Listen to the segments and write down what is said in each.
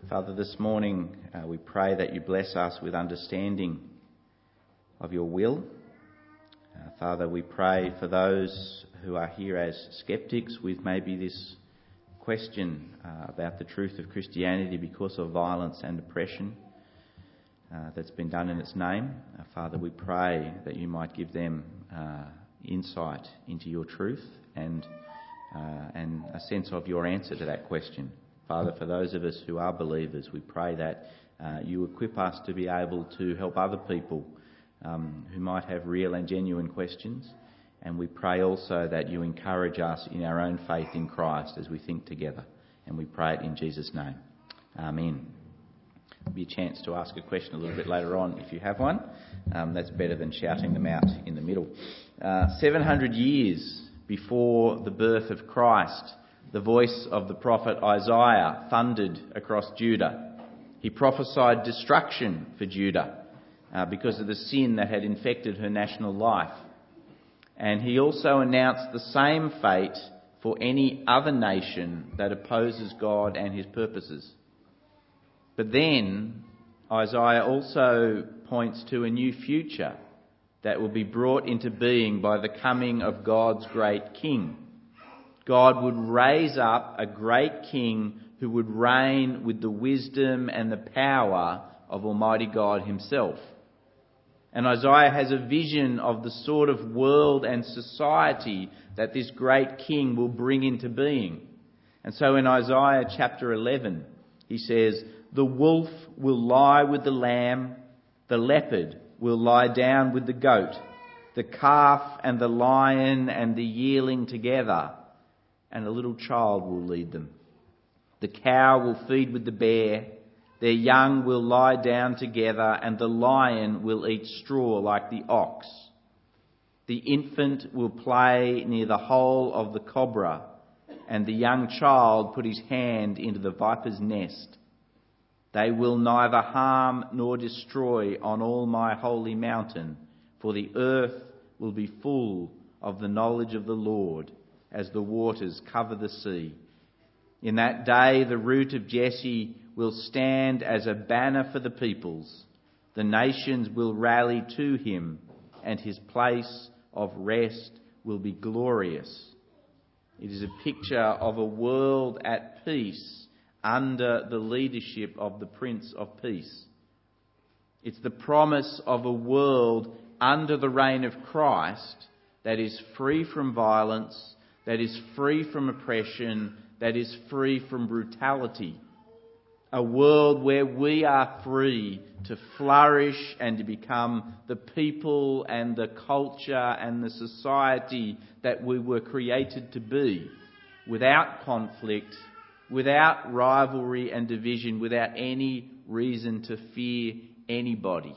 Father, this morning we pray that you bless us with understanding of your will. Father, we pray for those who are here as sceptics with maybe this question about the truth of Christianity because of violence and oppression that's been done in its name. Father, we pray that you might give them insight into your truth and a sense of your answer to that question. Father, for those of us who are believers, we pray that you equip us to be able to help other people who might have real and genuine questions. And we pray also that you encourage us in our own faith in Christ as we think together. And we pray it in Jesus' name. Amen. There'll be a chance to ask a question a little bit later on if you have one. That's better than shouting them out in the middle. 700 years before the birth of Christ, the voice of the prophet Isaiah thundered across Judah. He prophesied destruction for Judah because of the sin that had infected her national life. And he also announced the same fate for any other nation that opposes God and his purposes. But then Isaiah also points to a new future that will be brought into being by the coming of God's great King. God would raise up a great king who would reign with the wisdom and the power of Almighty God himself. And Isaiah has a vision of the sort of world and society that this great king will bring into being. And so in Isaiah chapter 11, he says, "The wolf will lie with the lamb, the leopard will lie down with the goat, the calf and the lion and the yearling together, and a little child will lead them. The cow will feed with the bear, their young will lie down together, and the lion will eat straw like the ox. The infant will play near the hole of the cobra, and the young child put his hand into the viper's nest. They will neither harm nor destroy on all my holy mountain, for the earth will be full of the knowledge of the Lord, as the waters cover the sea. In that day the root of Jesse will stand as a banner for the peoples. The nations will rally to him, and his place of rest will be glorious." It is a picture of a world at peace under the leadership of the Prince of Peace. It's the promise of a world under the reign of Christ that is free from violence, that is free from oppression, that is free from brutality. A world where we are free to flourish and to become the people and the culture and the society that we were created to be, without conflict, without rivalry and division, without any reason to fear anybody.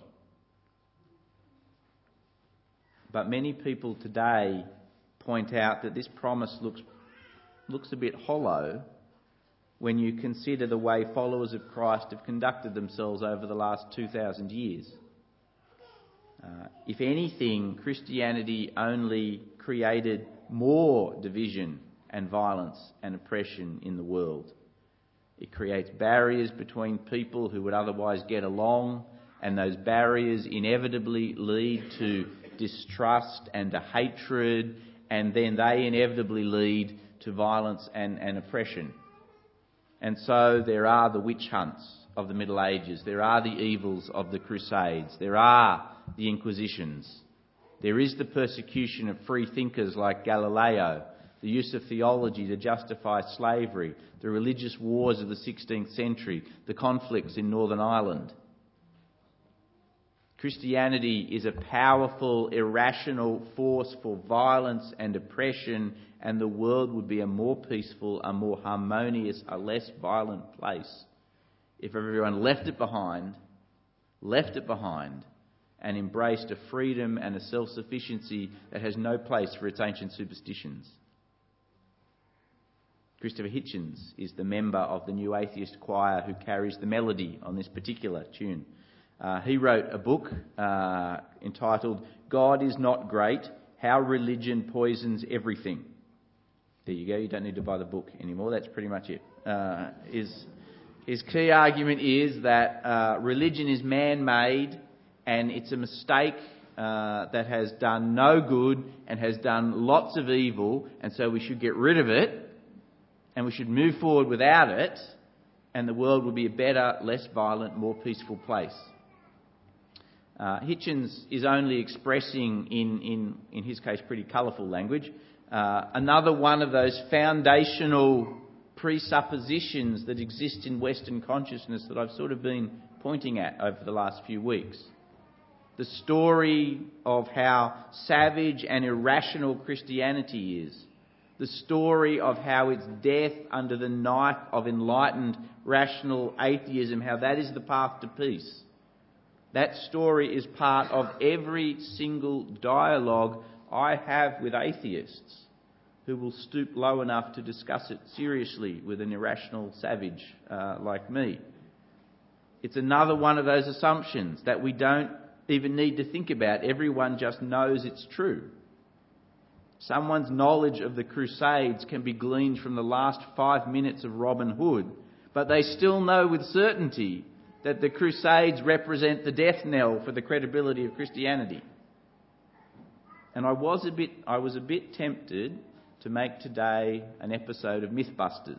But many people today point out that this promise looks a bit hollow when you consider the way followers of Christ have conducted themselves over the last 2,000 years. If anything, Christianity only created more division and violence and oppression in the world. It creates barriers between people who would otherwise get along, and those barriers inevitably lead to distrust and to hatred, and then they inevitably lead to violence and oppression. And so there are the witch hunts of the Middle Ages. There are the evils of the Crusades. There are the Inquisitions. There is the persecution of free thinkers like Galileo, the use of theology to justify slavery, the religious wars of the 16th century, the conflicts in Northern Ireland. Christianity is a powerful, irrational force for violence and oppression, and the world would be a more peaceful, a more harmonious, a less violent place if everyone left it behind, and embraced a freedom and a self-sufficiency that has no place for its ancient superstitions. Christopher Hitchens is the member of the New Atheist Choir who carries the melody on this particular tune. He wrote a book entitled "God is Not Great, How Religion Poisons Everything." There you go, you don't need to buy the book anymore, that's pretty much it. His key argument is that religion is man-made and it's a mistake that has done no good and has done lots of evil, and so we should get rid of it and we should move forward without it, and the world will be a better, less violent, more peaceful place. Hitchens is only expressing, in his case, pretty colourful language, another one of those foundational presuppositions that exist in Western consciousness that I've sort of been pointing at over the last few weeks. The story of how savage and irrational Christianity is. The story of how its death under the knife of enlightened, rational atheism, how that is the path to peace. That story is part of every single dialogue I have with atheists who will stoop low enough to discuss it seriously with an irrational savage like me. It's another one of those assumptions that we don't even need to think about. Everyone just knows it's true. Someone's knowledge of the Crusades can be gleaned from the last 5 minutes of Robin Hood, but they still know with certainty that the Crusades represent the death knell for the credibility of Christianity. And I was a bit tempted to make today an episode of Mythbusters.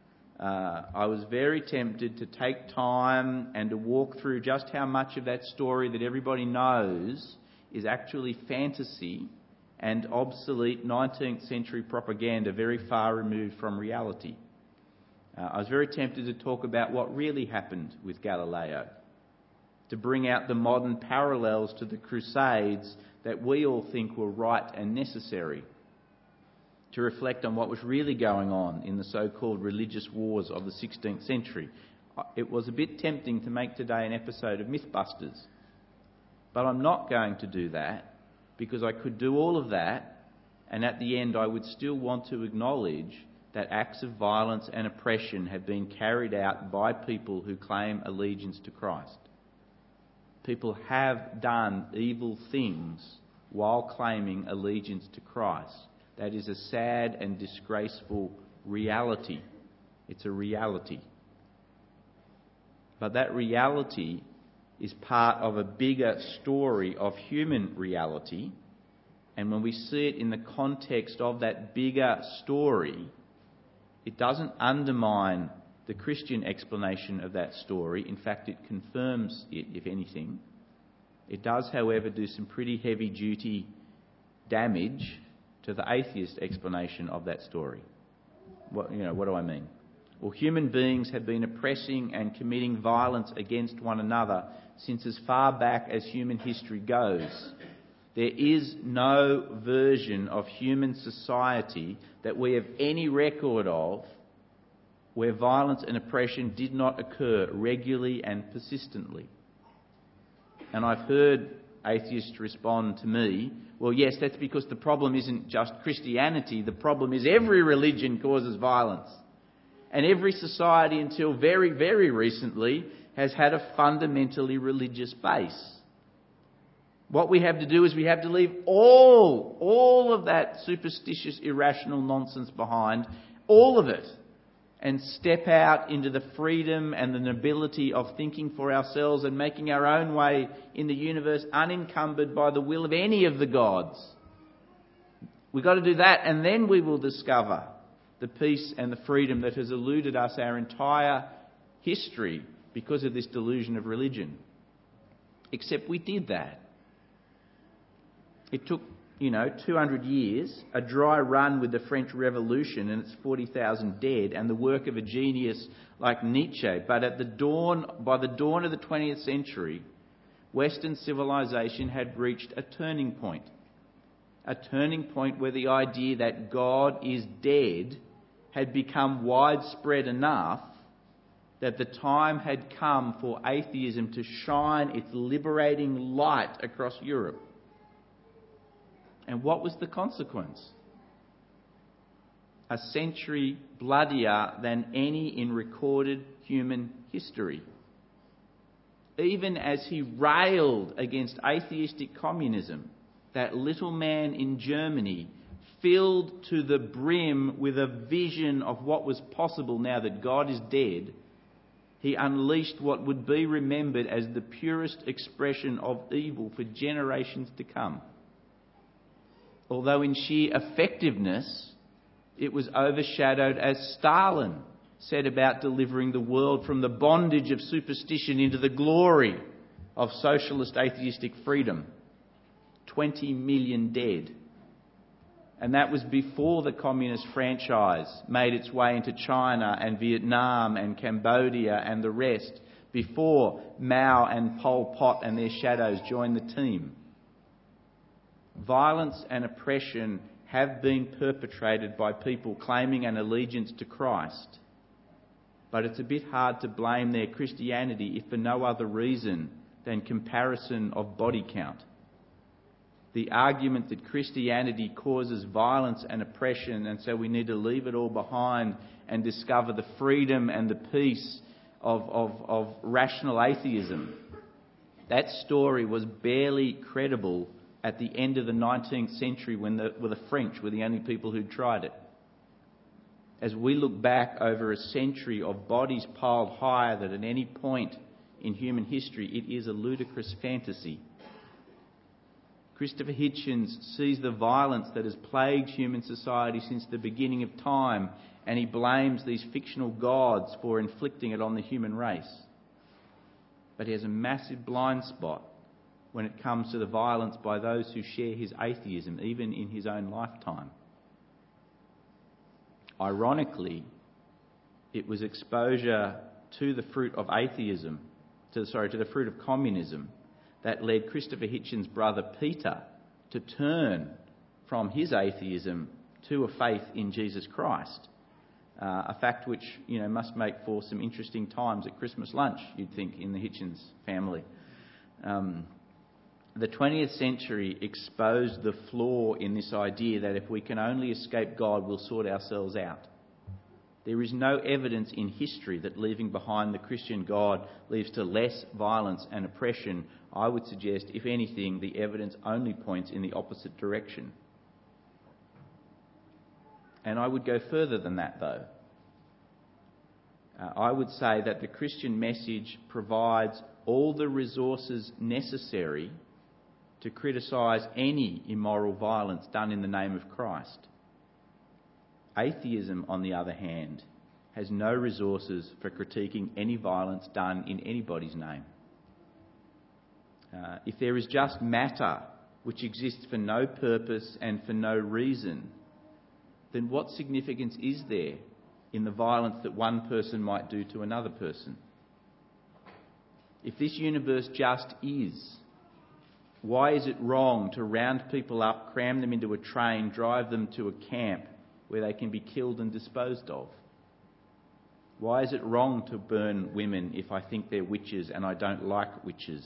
I was very tempted to take time and to walk through just how much of that story that everybody knows is actually fantasy and obsolete 19th century propaganda very far removed from reality. I was very tempted to talk about what really happened with Galileo, to bring out the modern parallels to the Crusades that we all think were right and necessary, to reflect on what was really going on in the so-called religious wars of the 16th century. It was a bit tempting to make today an episode of Mythbusters, but I'm not going to do that because I could do all of that, and at the end I would still want to acknowledge that acts of violence and oppression have been carried out by people who claim allegiance to Christ. People have done evil things while claiming allegiance to Christ. That is a sad and disgraceful reality. It's a reality. But that reality is part of a bigger story of human reality, and when we see it in the context of that bigger story, it doesn't undermine the Christian explanation of that story. In fact, it confirms it, if anything. It does, however, do some pretty heavy-duty damage to the atheist explanation of that story. What do I mean? Well, human beings have been oppressing and committing violence against one another since as far back as human history goes. There is no version of human society that we have any record of where violence and oppression did not occur regularly and persistently. And I've heard atheists respond to me, well, yes, that's because the problem isn't just Christianity. The problem is every religion causes violence. And every society until very, very recently has had a fundamentally religious base. What we have to do is we have to leave all of that superstitious, irrational nonsense behind, all of it, and step out into the freedom and the nobility of thinking for ourselves and making our own way in the universe unencumbered by the will of any of the gods. We've got to do that, and then we will discover the peace and the freedom that has eluded us our entire history because of this delusion of religion. Except we did that. It took, 200 years, a dry run with the French Revolution and its 40,000 dead, and the work of a genius like Nietzsche. But by the dawn of the 20th century, Western civilization had reached a turning point. A turning point where the idea that God is dead had become widespread enough that the time had come for atheism to shine its liberating light across Europe. And what was the consequence? A century bloodier than any in recorded human history. Even as he railed against atheistic communism, that little man in Germany, filled to the brim with a vision of what was possible now that God is dead, He unleashed what would be remembered as the purest expression of evil for generations to come. Although in sheer effectiveness, it was overshadowed as Stalin set about delivering the world from the bondage of superstition into the glory of socialist atheistic freedom. 20 million dead. And that was before the communist franchise made its way into China and Vietnam and Cambodia and the rest, before Mao and Pol Pot and their shadows joined the team. Violence and oppression have been perpetrated by people claiming an allegiance to Christ. But it's a bit hard to blame their Christianity if for no other reason than comparison of body count. The argument that Christianity causes violence and oppression, and so we need to leave it all behind and discover the freedom and the peace of rational atheism. That story was barely credible at the end of the 19th century when the French were the only people who'd tried it. As we look back over a century of bodies piled higher than at any point in human history, it is a ludicrous fantasy. Christopher Hitchens sees the violence that has plagued human society since the beginning of time, and he blames these fictional gods for inflicting it on the human race. But he has a massive blind spot when it comes to the violence by those who share his atheism, even in his own lifetime. Ironically, it was exposure to the fruit of atheism, to the fruit of communism, that led Christopher Hitchens' brother Peter to turn from his atheism to a faith in Jesus Christ. A fact which, must make for some interesting times at Christmas lunch, you'd think, in the Hitchens family. The 20th century exposed the flaw in this idea that if we can only escape God, we'll sort ourselves out. There is no evidence in history that leaving behind the Christian God leads to less violence and oppression. I would suggest, if anything, the evidence only points in the opposite direction. And I would go further than that, though. I would say that the Christian message provides all the resources necessary to criticise any immoral violence done in the name of Christ. Atheism, on the other hand, has no resources for critiquing any violence done in anybody's name. If there is just matter which exists for no purpose and for no reason, then what significance is there in the violence that one person might do to another person? If this universe just is, why is it wrong to round people up, cram them into a train, drive them to a camp where they can be killed and disposed of? Why is it wrong to burn women if I think they're witches and I don't like witches?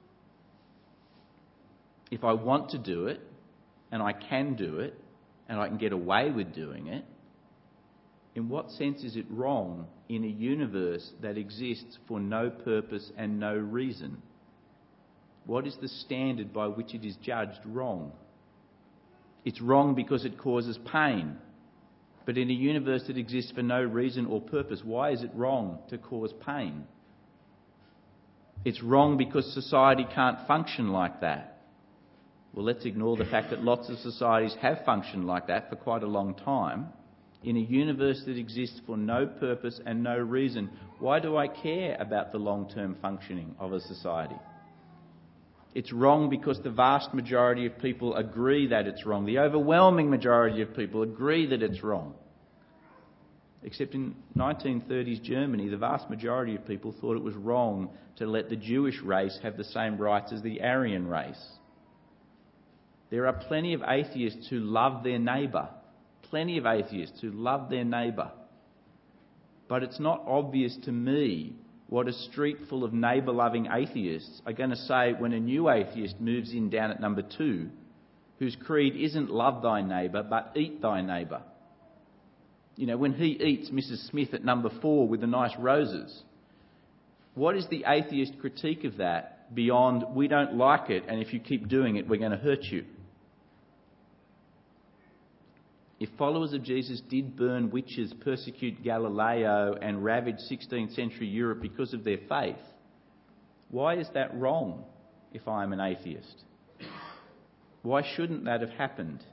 If I want to do it, and I can do it, and I can get away with doing it, in what sense is it wrong in a universe that exists for no purpose and no reason? What is the standard by which it is judged wrong? It's wrong because it causes pain. But in a universe that exists for no reason or purpose, why is it wrong to cause pain? It's wrong because society can't function like that. Well, let's ignore the fact that lots of societies have functioned like that for quite a long time. In a universe that exists for no purpose and no reason, why do I care about the long-term functioning of a society? It's wrong because the vast majority of people agree that it's wrong. The overwhelming majority of people agree that it's wrong. Except in 1930s Germany, the vast majority of people thought it was wrong to let the Jewish race have the same rights as the Aryan race. There are plenty of atheists who love their neighbour. Plenty of atheists who love their neighbour. But it's not obvious to me what a street full of neighbour-loving atheists are going to say when a new atheist moves in down at number 2, whose creed isn't love thy neighbour, but eat thy neighbour. When he eats Mrs. Smith at number 4 with the nice roses, what is the atheist critique of that beyond, we don't like it, and if you keep doing it, we're going to hurt you? If followers of Jesus did burn witches, persecute Galileo and ravage 16th century Europe because of their faith, why is that wrong if I am an atheist? Why shouldn't that have happened?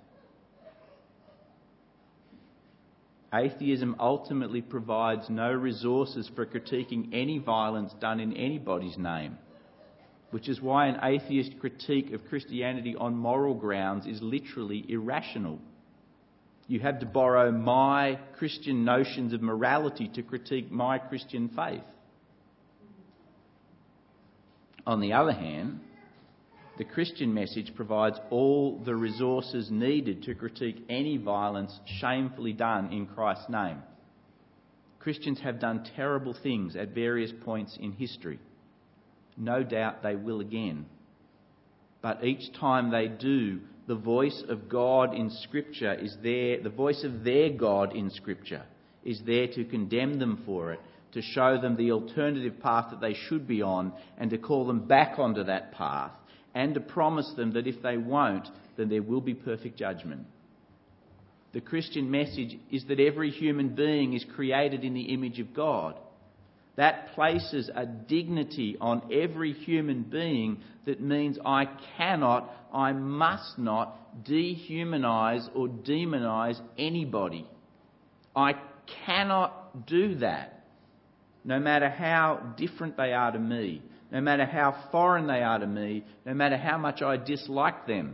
Atheism ultimately provides no resources for critiquing any violence done in anybody's name, which is why an atheist critique of Christianity on moral grounds is literally irrational. You have to borrow my Christian notions of morality to critique my Christian faith. On the other hand, the Christian message provides all the resources needed to critique any violence shamefully done in Christ's name. Christians have done terrible things at various points in history. No doubt they will again. But each time they do, the voice of God in Scripture is there, the voice of their God in Scripture is there to condemn them for it, to show them the alternative path that they should be on, and to call them back onto that path, and to promise them that if they won't, then there will be perfect judgment. The Christian message is that every human being is created in the image of God. That places a dignity on every human being that means I must not dehumanise or demonise anybody. I cannot do that, no matter how different they are to me, no matter how foreign they are to me, no matter how much I dislike them.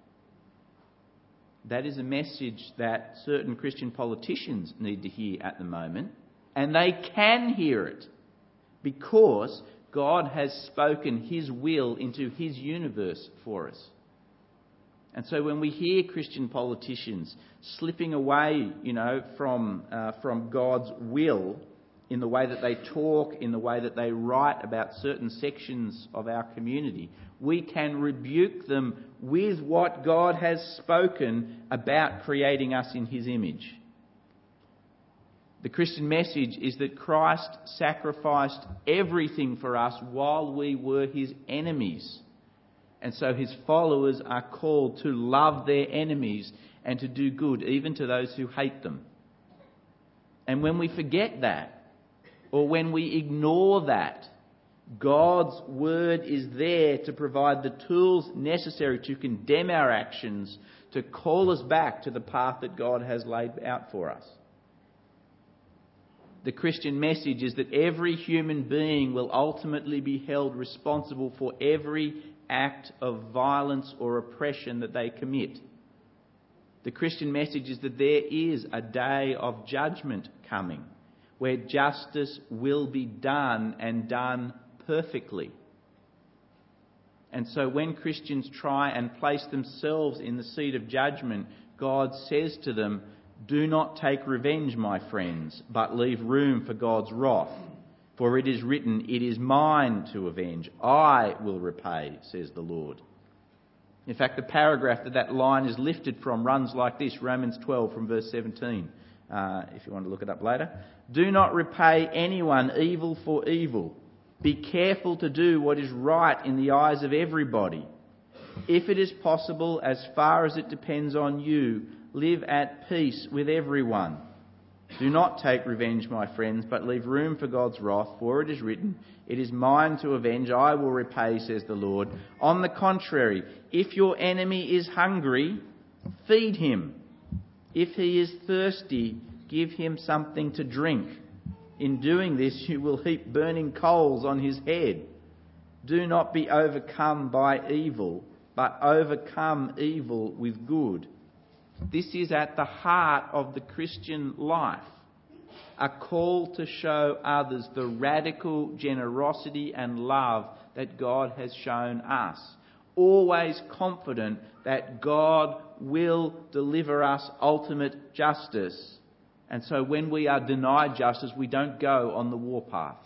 That is a message that certain Christian politicians need to hear at the moment. And they can hear it because God has spoken His will into His universe for us. And so when we hear Christian politicians slipping away, from God's will in the way that they talk, in the way that they write about certain sections of our community, we can rebuke them with what God has spoken about creating us in His image. The Christian message is that Christ sacrificed everything for us while we were His enemies. And so His followers are called to love their enemies and to do good, even to those who hate them. And when we forget that, or when we ignore that, God's word is there to provide the tools necessary to condemn our actions, to call us back to the path that God has laid out for us. The Christian message is that every human being will ultimately be held responsible for every act of violence or oppression that they commit. The Christian message is that there is a day of judgment coming, where justice will be done and done perfectly. And so when Christians try and place themselves in the seat of judgment, God says to them, "Do not take revenge, my friends, but leave room for God's wrath. For it is written, 'It is mine to avenge. I will repay,' says the Lord." In fact, the paragraph that line is lifted from runs like this, Romans 12 from verse 17, if you want to look it up later. "Do not repay anyone evil for evil. Be careful to do what is right in the eyes of everybody. If it is possible, as far as it depends on you, live at peace with everyone. Do not take revenge, my friends, but leave room for God's wrath, for it is written, 'It is mine to avenge, I will repay,' says the Lord. On the contrary, if your enemy is hungry, feed him. If he is thirsty, give him something to drink. In doing this, you will heap burning coals on his head. Do not be overcome by evil, but overcome evil with good." This is at the heart of the Christian life, a call to show others the radical generosity and love that God has shown us, always confident that God will deliver us ultimate justice. And so when we are denied justice, we don't go on the warpath.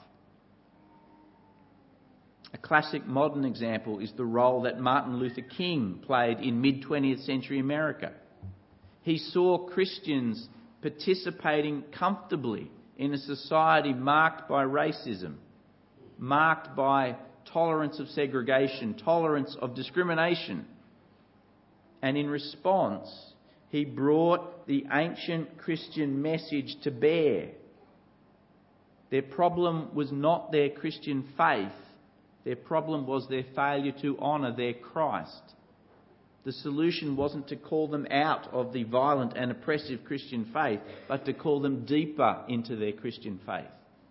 A classic modern example is the role that Martin Luther King played in mid-20th century America. He saw Christians participating comfortably in a society marked by racism, marked by tolerance of segregation, tolerance of discrimination. And in response, He brought the ancient Christian message to bear. Their problem was not their Christian faith. Their problem was their failure to honour their Christ. The solution wasn't to call them out of the violent and oppressive Christian faith, but to call them deeper into their Christian faith.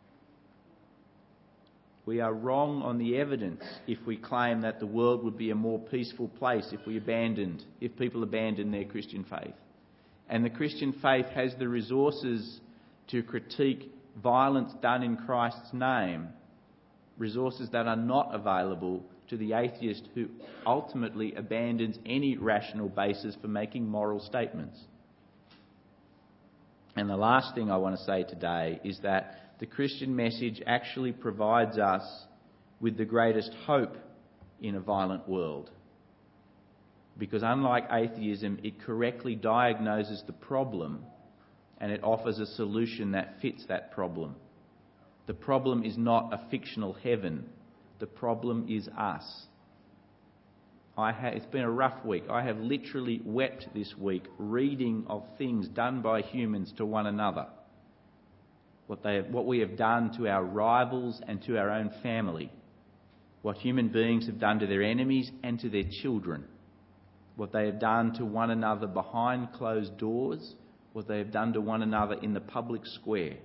We are wrong on the evidence if we claim that the world would be a more peaceful place if people abandon their Christian faith. And the Christian faith has the resources to critique violence done in Christ's name, resources that are not available to the atheist who ultimately abandons any rational basis for making moral statements. And the last thing I want to say today is that the Christian message actually provides us with the greatest hope in a violent world. Because unlike atheism, it correctly diagnoses the problem and it offers a solution that fits that problem. The problem is not a fictional heaven. The problem is us. It's been a rough week. I have literally wept this week reading of things done by humans to one another. What we have done to our rivals and to our own family. What human beings have done to their enemies and to their children. What they have done to one another behind closed doors. What they have done to one another in the public square.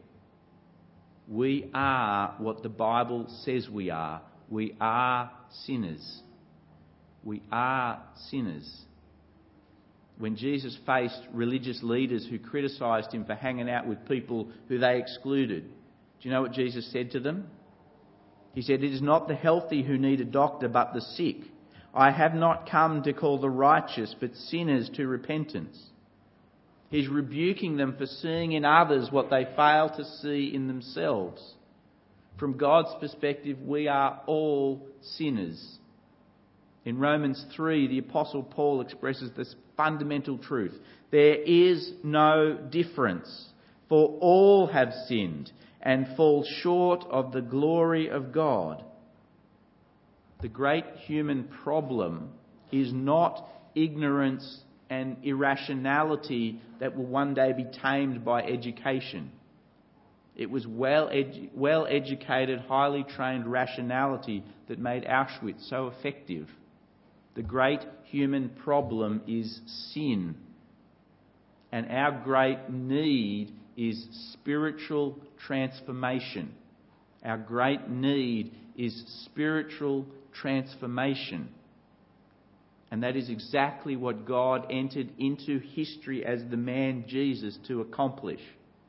We are what the Bible says we are. We are sinners. We are sinners. When Jesus faced religious leaders who criticised him for hanging out with people who they excluded, do you know what Jesus said to them? He said, "It is not the healthy who need a doctor, but the sick. I have not come to call the righteous, but sinners to repentance." He's rebuking them for seeing in others what they fail to see in themselves. From God's perspective, we are all sinners. In Romans 3, the Apostle Paul expresses this fundamental truth. There is no difference, for all have sinned and fall short of the glory of God. The great human problem is not ignorance and irrationality that will one day be tamed by education. It was well-educated, highly trained rationality that made Auschwitz so effective. The great human problem is sin. And our great need is spiritual transformation. Our great need is spiritual transformation. And that is exactly what God entered into history as the man Jesus to accomplish.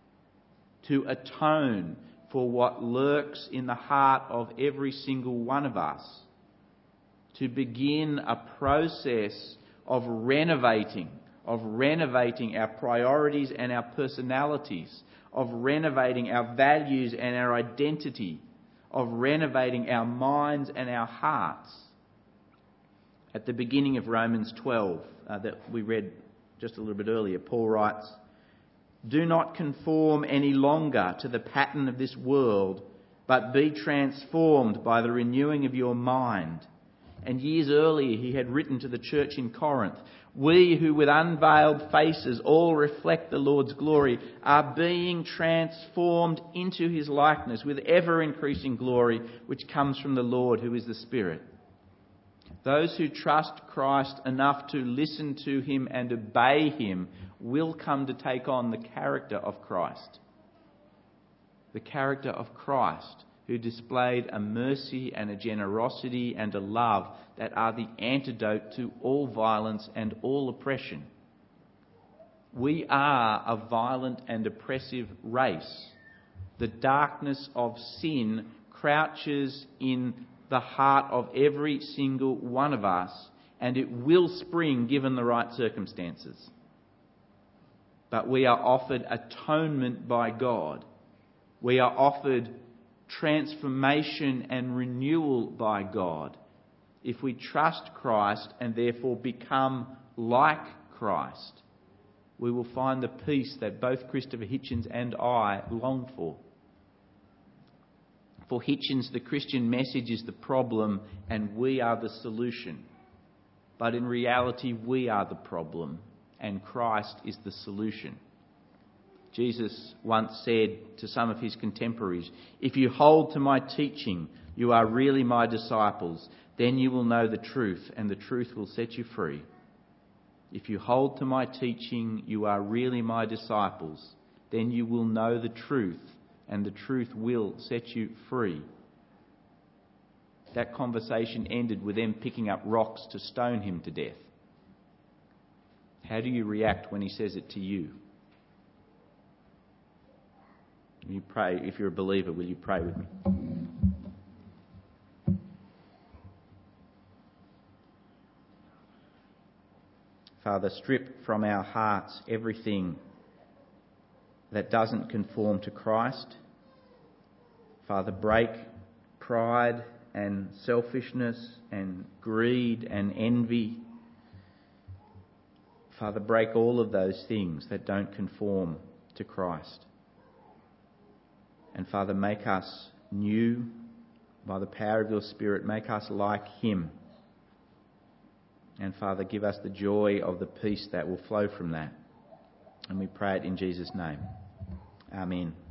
To atone for what lurks in the heart of every single one of us. To begin a process of renovating our priorities and our personalities, of renovating our values and our identity, of renovating our minds and our hearts. At the beginning of Romans 12, that we read just a little bit earlier, Paul writes, "Do not conform any longer to the pattern of this world, but be transformed by the renewing of your mind." And years earlier he had written to the church in Corinth, "We who with unveiled faces all reflect the Lord's glory are being transformed into his likeness with ever-increasing glory which comes from the Lord who is the Spirit." Those who trust Christ enough to listen to him and obey him will come to take on the character of Christ. The character of Christ, who displayed a mercy and a generosity and a love that are the antidote to all violence and all oppression. We are a violent and oppressive race. The darkness of sin crouches in the heart of every single one of us, and it will spring given the right circumstances. But we are offered atonement by God. We are offered transformation and renewal by God. If we trust Christ and therefore become like Christ, we will find the peace that both Christopher Hitchens and I long for. For Hitchens, the Christian message is the problem and we are the solution. But in reality, we are the problem and Christ is the solution. Jesus once said to some of his contemporaries, "If you hold to my teaching, you are really my disciples. Then you will know the truth, and the truth will set you free." If you hold to my teaching, you are really my disciples. Then you will know the truth, and the truth will set you free. That conversation ended with them picking up rocks to stone him to death. How do you react when he says it to you? Will you pray? If you're a believer, will you pray with me? Father, strip from our hearts everything that doesn't conform to Christ. Father, break pride and selfishness and greed and envy. Father, break all of those things that don't conform to Christ. And Father, make us new by the power of your Spirit. Make us like him. And Father, give us the joy of the peace that will flow from that. And we pray it in Jesus' name. Amen.